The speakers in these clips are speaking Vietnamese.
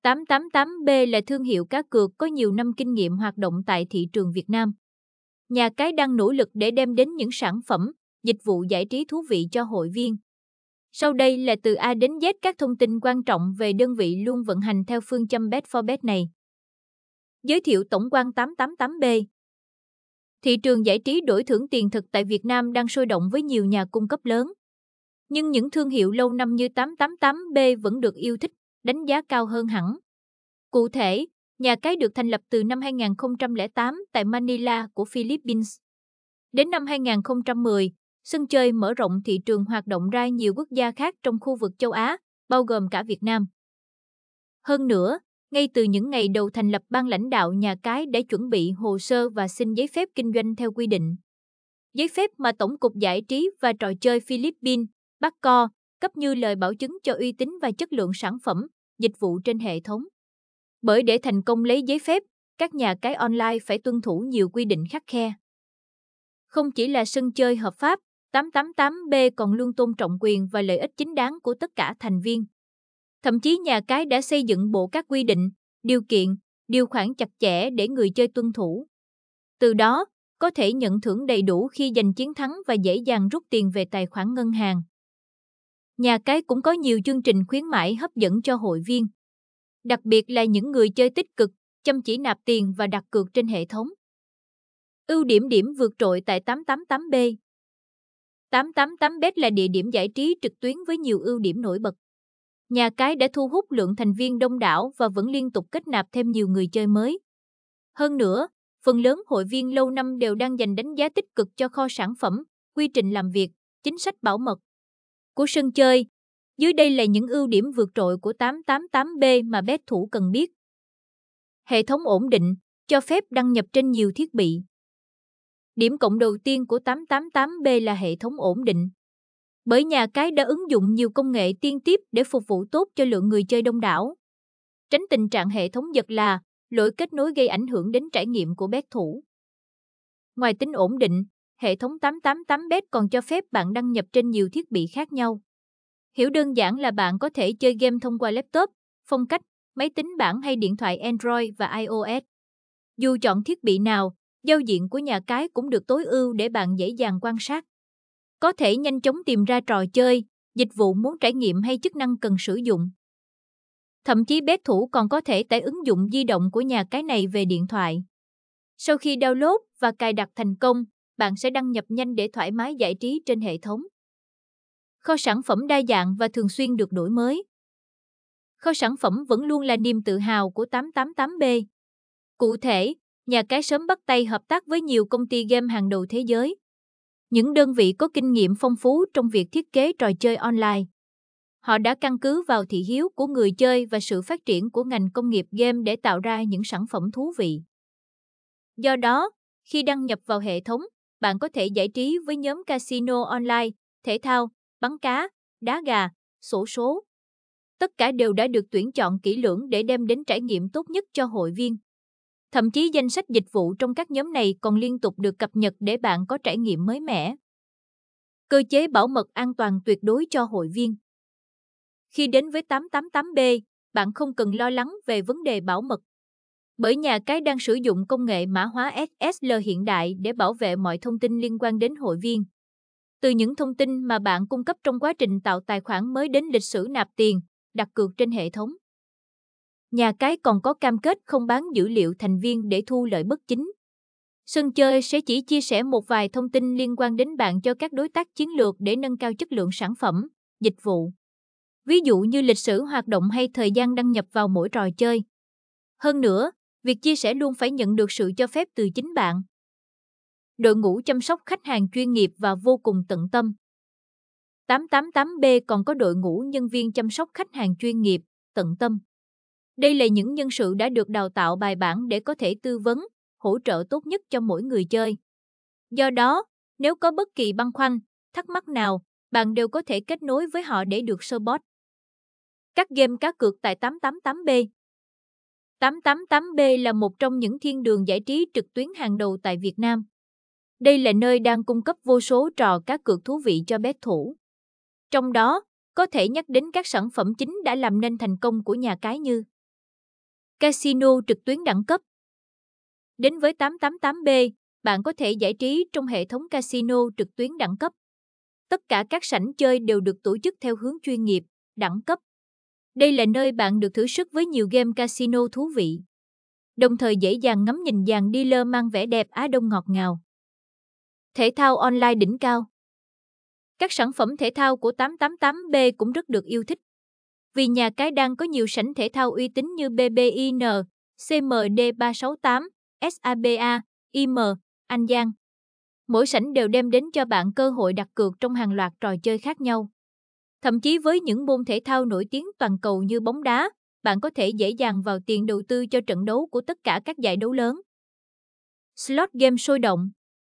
888B là thương hiệu cá cược có nhiều năm kinh nghiệm hoạt động tại thị trường Việt Nam. Nhà cái đang nỗ lực để đem đến những sản phẩm, dịch vụ giải trí thú vị cho hội viên. Sau đây là từ A đến Z các thông tin quan trọng về đơn vị luôn vận hành theo phương châm Bet for Bet này. Giới thiệu tổng quan 888B. Thị trường giải trí đổi thưởng tiền thực tại Việt Nam đang sôi động với nhiều nhà cung cấp lớn. Nhưng những thương hiệu lâu năm như 888B vẫn được yêu thích, đánh giá cao hơn hẳn. Cụ thể, nhà cái được thành lập từ năm 2008 tại Manila của Philippines. Đến năm 2010, sân chơi mở rộng thị trường hoạt động ra nhiều quốc gia khác trong khu vực châu Á, bao gồm cả Việt Nam. Hơn nữa, ngay từ những ngày đầu thành lập, ban lãnh đạo nhà cái đã chuẩn bị hồ sơ và xin giấy phép kinh doanh theo quy định. Giấy phép mà Tổng cục Giải trí và Trò chơi Philippines, BACO, cấp như lời bảo chứng cho uy tín và chất lượng sản phẩm, dịch vụ trên hệ thống. Bởi để thành công lấy giấy phép, các nhà cái online phải tuân thủ nhiều quy định khắt khe. Không chỉ là sân chơi hợp pháp, 888B còn luôn tôn trọng quyền và lợi ích chính đáng của tất cả thành viên. Thậm chí nhà cái đã xây dựng bộ các quy định, điều kiện, điều khoản chặt chẽ để người chơi tuân thủ. Từ đó, có thể nhận thưởng đầy đủ khi giành chiến thắng và dễ dàng rút tiền về tài khoản ngân hàng. Nhà cái cũng có nhiều chương trình khuyến mãi hấp dẫn cho hội viên. Đặc biệt là những người chơi tích cực, chăm chỉ nạp tiền và đặt cược trên hệ thống. Ưu điểm vượt trội tại 888B. 888Bet là địa điểm giải trí trực tuyến với nhiều ưu điểm nổi bật. Nhà cái đã thu hút lượng thành viên đông đảo và vẫn liên tục kết nạp thêm nhiều người chơi mới. Hơn nữa, phần lớn hội viên lâu năm đều đang dành đánh giá tích cực cho kho sản phẩm, quy trình làm việc, chính sách bảo mật của sân chơi. Dưới đây là những ưu điểm vượt trội của 888B mà bet thủ cần biết. Hệ thống ổn định, cho phép đăng nhập trên nhiều thiết bị. Điểm cộng đầu tiên của 888B là hệ thống ổn định. Bởi nhà cái đã ứng dụng nhiều công nghệ tiên tiếp để phục vụ tốt cho lượng người chơi đông đảo. Tránh tình trạng hệ thống giật là, lỗi kết nối gây ảnh hưởng đến trải nghiệm của bet thủ. Ngoài tính ổn định, hệ thống 888Bet còn cho phép bạn đăng nhập trên nhiều thiết bị khác nhau. Hiểu đơn giản là bạn có thể chơi game thông qua laptop, phong cách, máy tính bảng hay điện thoại Android và iOS. Dù chọn thiết bị nào, giao diện của nhà cái cũng được tối ưu để bạn dễ dàng quan sát. Có thể nhanh chóng tìm ra trò chơi, dịch vụ muốn trải nghiệm hay chức năng cần sử dụng. Thậm chí bet thủ còn có thể tải ứng dụng di động của nhà cái này về điện thoại. Sau khi download và cài đặt thành công, bạn sẽ đăng nhập nhanh để thoải mái giải trí trên hệ thống. Kho sản phẩm đa dạng và thường xuyên được đổi mới. Kho sản phẩm vẫn luôn là niềm tự hào của 888B. Cụ thể, nhà cái sớm bắt tay hợp tác với nhiều công ty game hàng đầu thế giới. Những đơn vị có kinh nghiệm phong phú trong việc thiết kế trò chơi online. Họ đã căn cứ vào thị hiếu của người chơi và sự phát triển của ngành công nghiệp game để tạo ra những sản phẩm thú vị. Do đó, khi đăng nhập vào hệ thống, bạn có thể giải trí với nhóm casino online, thể thao, bắn cá, đá gà, xổ số. Tất cả đều đã được tuyển chọn kỹ lưỡng để đem đến trải nghiệm tốt nhất cho hội viên. Thậm chí danh sách dịch vụ trong các nhóm này còn liên tục được cập nhật để bạn có trải nghiệm mới mẻ. Cơ chế bảo mật an toàn tuyệt đối cho hội viên. Khi đến với 888B, bạn không cần lo lắng về vấn đề bảo mật. Bởi nhà cái đang sử dụng công nghệ mã hóa SSL hiện đại để bảo vệ mọi thông tin liên quan đến hội viên. Từ những thông tin mà bạn cung cấp trong quá trình tạo tài khoản mới đến lịch sử nạp tiền, đặt cược trên hệ thống. Nhà cái còn có cam kết không bán dữ liệu thành viên để thu lợi bất chính. Sân chơi sẽ chỉ chia sẻ một vài thông tin liên quan đến bạn cho các đối tác chiến lược để nâng cao chất lượng sản phẩm, dịch vụ. Ví dụ như lịch sử hoạt động hay thời gian đăng nhập vào mỗi trò chơi. Hơn nữa, việc chia sẻ luôn phải nhận được sự cho phép từ chính bạn. Đội ngũ chăm sóc khách hàng chuyên nghiệp và vô cùng tận tâm. 888B còn có đội ngũ nhân viên chăm sóc khách hàng chuyên nghiệp, tận tâm. Đây là những nhân sự đã được đào tạo bài bản để có thể tư vấn, hỗ trợ tốt nhất cho mỗi người chơi. Do đó, nếu có bất kỳ băn khoăn, thắc mắc nào, bạn đều có thể kết nối với họ để được support. Các game cá cược tại 888B. 888B là một trong những thiên đường giải trí trực tuyến hàng đầu tại Việt Nam. Đây là nơi đang cung cấp vô số trò cá cược thú vị cho bet thủ. Trong đó, có thể nhắc đến các sản phẩm chính đã làm nên thành công của nhà cái như Casino trực tuyến đẳng cấp. Đến với 888B, bạn có thể giải trí trong hệ thống casino trực tuyến đẳng cấp. Tất cả các sảnh chơi đều được tổ chức theo hướng chuyên nghiệp, đẳng cấp. Đây là nơi bạn được thử sức với nhiều game casino thú vị, đồng thời dễ dàng ngắm nhìn dàn dealer mang vẻ đẹp Á Đông ngọt ngào. Thể thao online đỉnh cao. Các sản phẩm thể thao của 888B cũng rất được yêu thích, vì nhà cái đang có nhiều sảnh thể thao uy tín như BBIN, CMD368, SABA, IM, An Giang. Mỗi sảnh đều đem đến cho bạn cơ hội đặt cược trong hàng loạt trò chơi khác nhau. Thậm chí với những môn thể thao nổi tiếng toàn cầu như bóng đá, bạn có thể dễ dàng vào tiền đầu tư cho trận đấu của tất cả các giải đấu lớn. Slot game sôi động.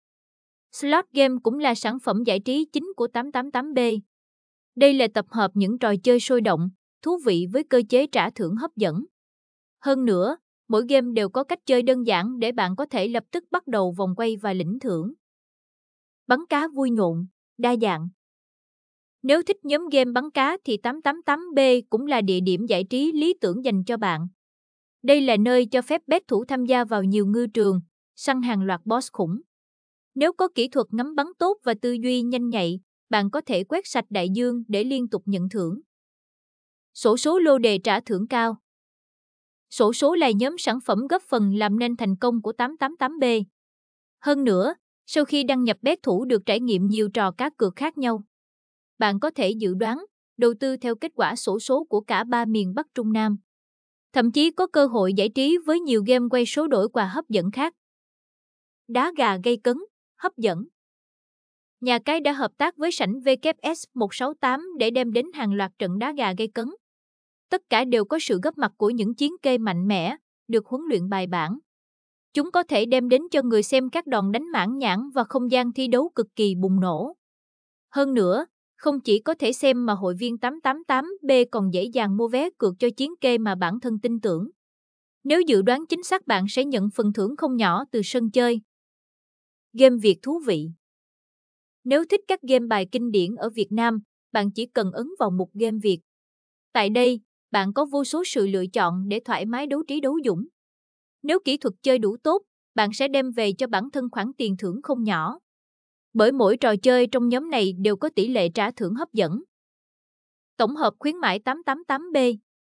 Slot game cũng là sản phẩm giải trí chính của 888B. Đây là tập hợp những trò chơi sôi động, thú vị với cơ chế trả thưởng hấp dẫn. Hơn nữa, mỗi game đều có cách chơi đơn giản để bạn có thể lập tức bắt đầu vòng quay và lĩnh thưởng. Bắn cá vui nhộn, đa dạng. Nếu thích nhóm game bắn cá thì 888B cũng là địa điểm giải trí lý tưởng dành cho bạn. Đây là nơi cho phép bet thủ tham gia vào nhiều ngư trường, săn hàng loạt boss khủng. Nếu có kỹ thuật ngắm bắn tốt và tư duy nhanh nhạy, bạn có thể quét sạch đại dương để liên tục nhận thưởng. Xổ số lô đề trả thưởng cao. Xổ số là nhóm sản phẩm góp phần làm nên thành công của 888B. Hơn nữa, sau khi đăng nhập bet thủ được trải nghiệm nhiều trò cá cược khác nhau. Bạn có thể dự đoán, đầu tư theo kết quả xổ số của cả ba miền Bắc Trung Nam. Thậm chí có cơ hội giải trí với nhiều game quay số đổi quà hấp dẫn khác. Đá gà gây cấn, hấp dẫn. Nhà cái đã hợp tác với sảnh WS168 để đem đến hàng loạt trận đá gà gây cấn. Tất cả đều có sự góp mặt của những chiến kê mạnh mẽ, được huấn luyện bài bản. Chúng có thể đem đến cho người xem các đòn đánh mãn nhãn và không gian thi đấu cực kỳ bùng nổ. Hơn nữa, không chỉ có thể xem mà hội viên 888B còn dễ dàng mua vé cược cho chiến kê mà bản thân tin tưởng. Nếu dự đoán chính xác bạn sẽ nhận phần thưởng không nhỏ từ sân chơi. Game Việt thú vị. Nếu thích các game bài kinh điển ở Việt Nam, bạn chỉ cần ấn vào mục Game Việt. Tại đây, bạn có vô số sự lựa chọn để thoải mái đấu trí đấu dũng. Nếu kỹ thuật chơi đủ tốt, bạn sẽ đem về cho bản thân khoản tiền thưởng không nhỏ. Bởi mỗi trò chơi trong nhóm này đều có tỷ lệ trả thưởng hấp dẫn. Tổng hợp khuyến mãi 888B.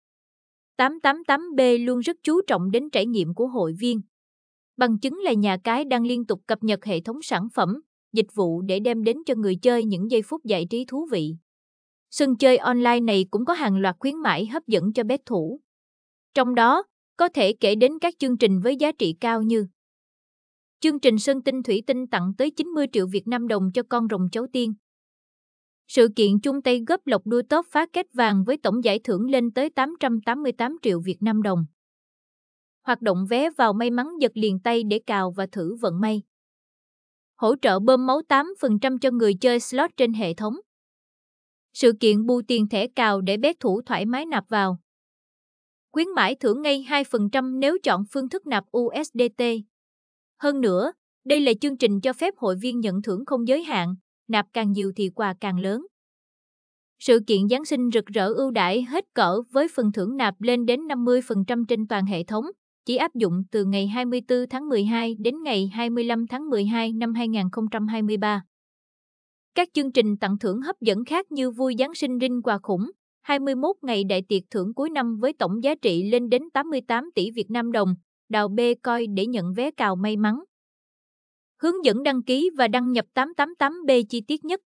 888B luôn rất chú trọng đến trải nghiệm của hội viên. Bằng chứng là nhà cái đang liên tục cập nhật hệ thống sản phẩm, dịch vụ để đem đến cho người chơi những giây phút giải trí thú vị. Sân chơi online này cũng có hàng loạt khuyến mãi hấp dẫn cho bet thủ. Trong đó, có thể kể đến các chương trình với giá trị cao như chương trình Sơn Tinh Thủy Tinh tặng tới 90 triệu Việt Nam đồng cho con rồng cháu tiên. Sự kiện chung tay góp lộc đua top phá kết vàng với tổng giải thưởng lên tới 888 triệu Việt Nam đồng. Hoạt động vé vào may mắn giật liền tay để cào và thử vận may. Hỗ trợ bơm máu 8% cho người chơi slot trên hệ thống. Sự kiện bù tiền thẻ cào để bet thủ thoải mái nạp vào. Khuyến mãi thưởng ngay 2% nếu chọn phương thức nạp USDT. Hơn nữa, đây là chương trình cho phép hội viên nhận thưởng không giới hạn, nạp càng nhiều thì quà càng lớn. Sự kiện Giáng sinh rực rỡ ưu đãi hết cỡ với phần thưởng nạp lên đến 50% trên toàn hệ thống, chỉ áp dụng từ ngày 24 tháng 12 đến ngày 25 tháng 12 năm 2023. Các chương trình tặng thưởng hấp dẫn khác như vui Giáng sinh rinh quà khủng, 21 ngày đại tiệc thưởng cuối năm với tổng giá trị lên đến 88 tỷ Việt Nam đồng, đào Bitcoin để nhận vé cào may mắn. Hướng dẫn đăng ký và đăng nhập 888B chi tiết nhất.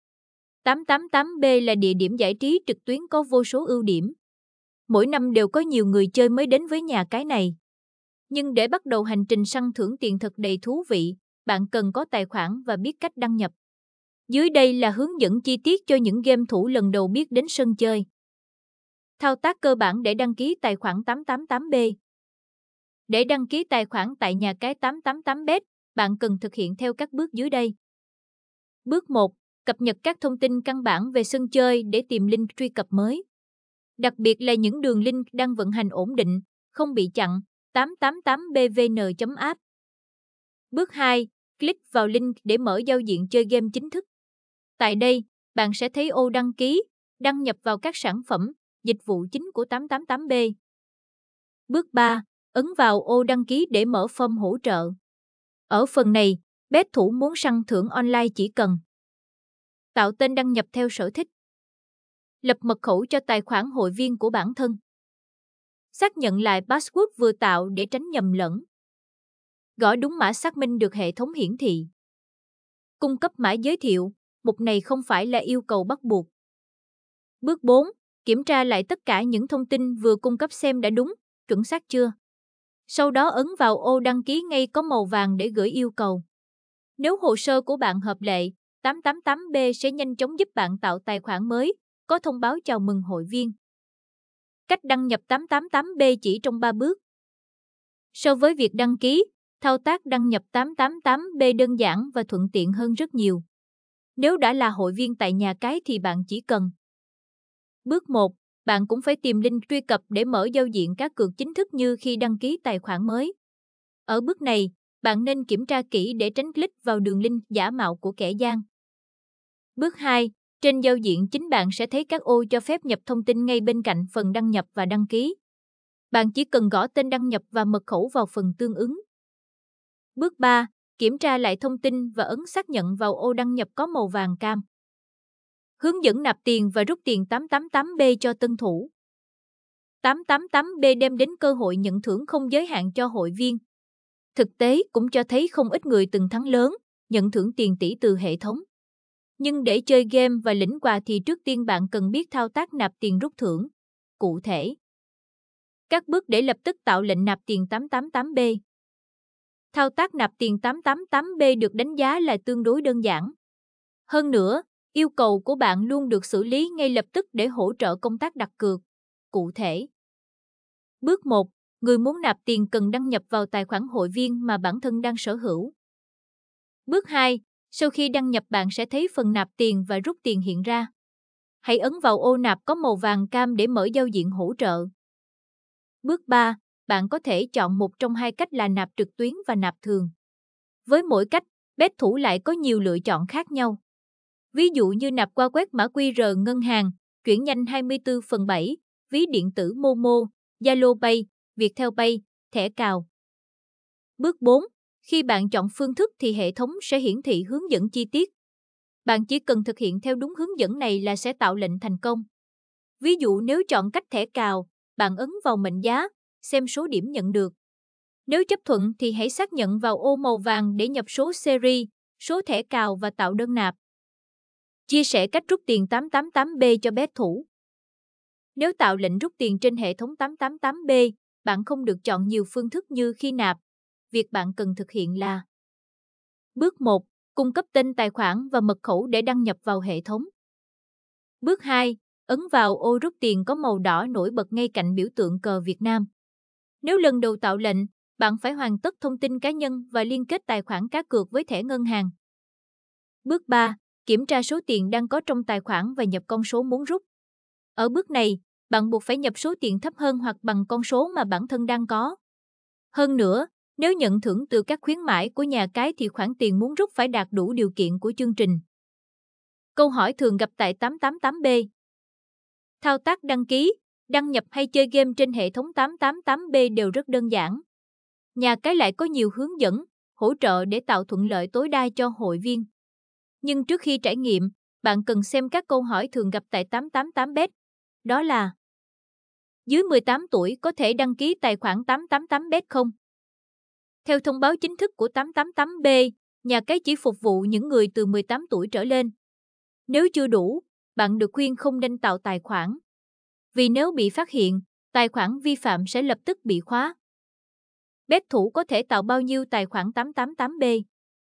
888B là địa điểm giải trí trực tuyến có vô số ưu điểm. Mỗi năm đều có nhiều người chơi mới đến với nhà cái này. Nhưng để bắt đầu hành trình săn thưởng tiền thật đầy thú vị, bạn cần có tài khoản và biết cách đăng nhập. Dưới đây là hướng dẫn chi tiết cho những game thủ lần đầu biết đến sân chơi. Thao tác cơ bản để đăng ký tài khoản 888B. Để đăng ký tài khoản tại nhà cái 888bet, bạn cần thực hiện theo các bước dưới đây. Bước 1. Cập nhật các thông tin căn bản về sân chơi để tìm link truy cập mới. Đặc biệt là những đường link đang vận hành ổn định, không bị chặn, 888bvn.app. Bước 2. Click vào link để mở giao diện chơi game chính thức. Tại đây, bạn sẽ thấy ô đăng ký, đăng nhập vào các sản phẩm, dịch vụ chính của 888B. Bước 3. Ấn vào ô đăng ký để mở form hỗ trợ. Ở phần này, bet thủ muốn săn thưởng online chỉ cần tạo tên đăng nhập theo sở thích, lập mật khẩu cho tài khoản hội viên của bản thân, xác nhận lại password vừa tạo để tránh nhầm lẫn, gõ đúng mã xác minh được hệ thống hiển thị, cung cấp mã giới thiệu. Mục này không phải là yêu cầu bắt buộc. Bước 4. Kiểm tra lại tất cả những thông tin vừa cung cấp xem đã đúng, chuẩn xác chưa. Sau đó ấn vào ô đăng ký ngay có màu vàng để gửi yêu cầu. Nếu hồ sơ của bạn hợp lệ, 888B sẽ nhanh chóng giúp bạn tạo tài khoản mới, có thông báo chào mừng hội viên. Cách đăng nhập 888B chỉ trong 3 bước. So với việc đăng ký, thao tác đăng nhập 888B đơn giản và thuận tiện hơn rất nhiều. Nếu đã là hội viên tại nhà cái thì bạn chỉ cần. Bước 1. Bạn cũng phải tìm link truy cập để mở giao diện cá cược chính thức như khi đăng ký tài khoản mới. Ở bước này, bạn nên kiểm tra kỹ để tránh click vào đường link giả mạo của kẻ gian. Bước 2. Trên giao diện chính bạn sẽ thấy các ô cho phép nhập thông tin ngay bên cạnh phần đăng nhập và đăng ký. Bạn chỉ cần gõ tên đăng nhập và mật khẩu vào phần tương ứng. Bước 3. Kiểm tra lại thông tin và ấn xác nhận vào ô đăng nhập có màu vàng cam. Hướng dẫn nạp tiền và rút tiền 888B cho tân thủ. 888B đem đến cơ hội nhận thưởng không giới hạn cho hội viên. Thực tế cũng cho thấy không ít người từng thắng lớn, nhận thưởng tiền tỷ từ hệ thống. Nhưng để chơi game và lĩnh quà thì trước tiên bạn cần biết thao tác nạp tiền rút thưởng. Cụ thể, các bước để lập tức tạo lệnh nạp tiền 888B. Thao tác nạp tiền 888B được đánh giá là tương đối đơn giản. Hơn nữa, yêu cầu của bạn luôn được xử lý ngay lập tức để hỗ trợ công tác đặt cược. Cụ thể, bước 1. Người muốn nạp tiền cần đăng nhập vào tài khoản hội viên mà bản thân đang sở hữu. Bước 2. Sau khi đăng nhập bạn sẽ thấy phần nạp tiền và rút tiền hiện ra. Hãy ấn vào ô nạp có màu vàng cam để mở giao diện hỗ trợ. Bước 3. Bạn có thể chọn một trong hai cách là nạp trực tuyến và nạp thường. Với mỗi cách, bet thủ lại có nhiều lựa chọn khác nhau. Ví dụ như nạp qua quét mã QR ngân hàng, chuyển nhanh 24/7, ví điện tử Momo, Zalo Pay, Viettel Pay, thẻ cào. Bước 4. Khi bạn chọn phương thức thì hệ thống sẽ hiển thị hướng dẫn chi tiết. Bạn chỉ cần thực hiện theo đúng hướng dẫn này là sẽ tạo lệnh thành công. Ví dụ nếu chọn cách thẻ cào, bạn ấn vào mệnh giá, xem số điểm nhận được. Nếu chấp thuận thì hãy xác nhận vào ô màu vàng để nhập số series, số thẻ cào và tạo đơn nạp. Chia sẻ cách rút tiền 888B cho bet thủ. Nếu tạo lệnh rút tiền trên hệ thống 888B, bạn không được chọn nhiều phương thức như khi nạp. Việc bạn cần thực hiện là: Bước 1. Cung cấp tên tài khoản và mật khẩu để đăng nhập vào hệ thống. Bước 2. Ấn vào ô rút tiền có màu đỏ nổi bật ngay cạnh biểu tượng cờ Việt Nam. Nếu lần đầu tạo lệnh, bạn phải hoàn tất thông tin cá nhân và liên kết tài khoản cá cược với thẻ ngân hàng. Bước 3. Kiểm tra số tiền đang có trong tài khoản và nhập con số muốn rút. Ở bước này, bạn buộc phải nhập số tiền thấp hơn hoặc bằng con số mà bản thân đang có. Hơn nữa, nếu nhận thưởng từ các khuyến mãi của nhà cái thì khoản tiền muốn rút phải đạt đủ điều kiện của chương trình. Câu hỏi thường gặp tại 888B. Thao tác đăng ký, đăng nhập hay chơi game trên hệ thống 888B đều rất đơn giản. Nhà cái lại có nhiều hướng dẫn, hỗ trợ để tạo thuận lợi tối đa cho hội viên. Nhưng trước khi trải nghiệm, bạn cần xem các câu hỏi thường gặp tại 888Bet. Đó là: dưới 18 tuổi có thể đăng ký tài khoản 888Bet không? Theo thông báo chính thức của 888B, nhà cái chỉ phục vụ những người từ 18 tuổi trở lên. Nếu chưa đủ, bạn được khuyên không nên tạo tài khoản. Vì nếu bị phát hiện, tài khoản vi phạm sẽ lập tức bị khóa. Bet thủ có thể tạo bao nhiêu tài khoản 888B?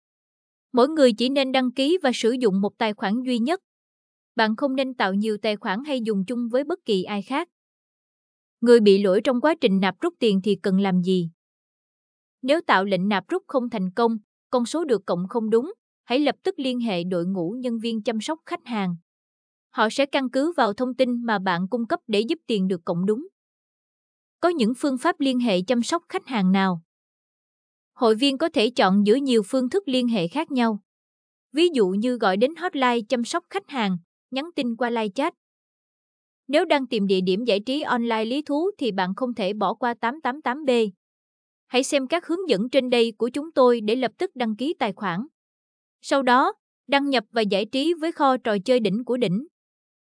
Mỗi người chỉ nên đăng ký và sử dụng một tài khoản duy nhất. Bạn không nên tạo nhiều tài khoản hay dùng chung với bất kỳ ai khác. Người bị lỗi trong quá trình nạp rút tiền thì cần làm gì? Nếu tạo lệnh nạp rút không thành công, con số được cộng không đúng, hãy lập tức liên hệ đội ngũ nhân viên chăm sóc khách hàng. Họ sẽ căn cứ vào thông tin mà bạn cung cấp để giúp tiền được cộng đúng. Có những phương pháp liên hệ chăm sóc khách hàng nào? Hội viên có thể chọn giữa nhiều phương thức liên hệ khác nhau. Ví dụ như gọi đến hotline chăm sóc khách hàng, nhắn tin qua live chat. Nếu đang tìm địa điểm giải trí online lý thú thì bạn không thể bỏ qua 888B. Hãy xem các hướng dẫn trên đây của chúng tôi để lập tức đăng ký tài khoản. Sau đó, đăng nhập và giải trí với kho trò chơi đỉnh của đỉnh.